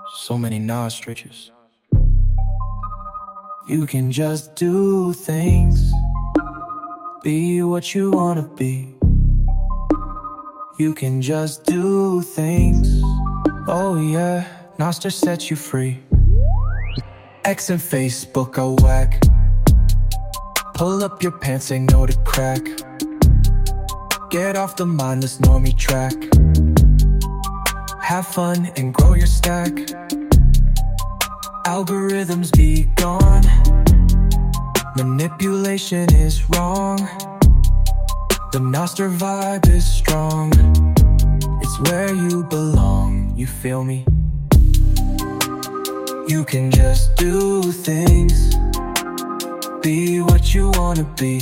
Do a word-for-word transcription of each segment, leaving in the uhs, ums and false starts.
So many nostriches. You can just do things, be what you wanna be. You can just do things, oh yeah, Nostr sets you free. X and Facebook are whack. Pull up your pants, ain't no to crack. Get off the mindless normie track. Have fun and grow your stack. Algorithms be gone. Manipulation is wrong. The Nostr vibe is strong. It's where you belong, you feel me? You can just do things, be what you wanna be.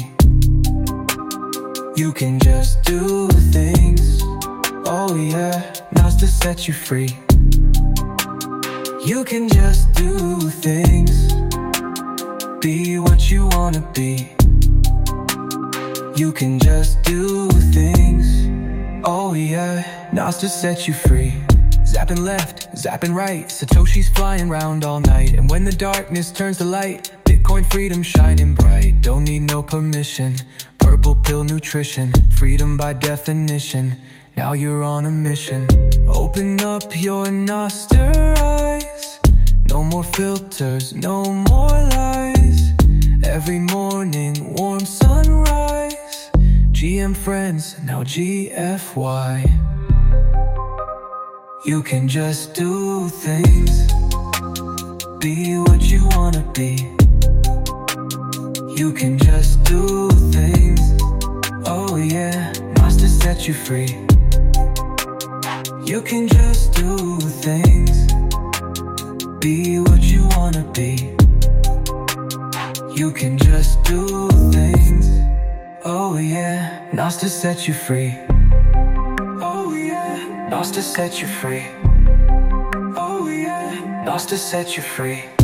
You can just do things, oh yeah, Nostr sets you free. You can just do things, be what you wanna be. You can just do things, oh yeah, Nostr sets you free. Zapping left, zapping right, Satoshi's flying round all night. And when the darkness turns to light, Bitcoin freedom shining bright. Don't need no permission, purple pill nutrition, freedom by definition. Now you're on a mission. Open up your Nostr eyes. No more filters, no more lies. Every morning, warm sunrise. G M friends, now G F Y. You can just do things, be what you wanna be. You can just do things, oh yeah, Nostr set you free. You can just do things, be what you wanna be. You can just do things, oh yeah, Nostr set you free. Oh yeah, Nostr set you free. Oh yeah, Nostr set you free.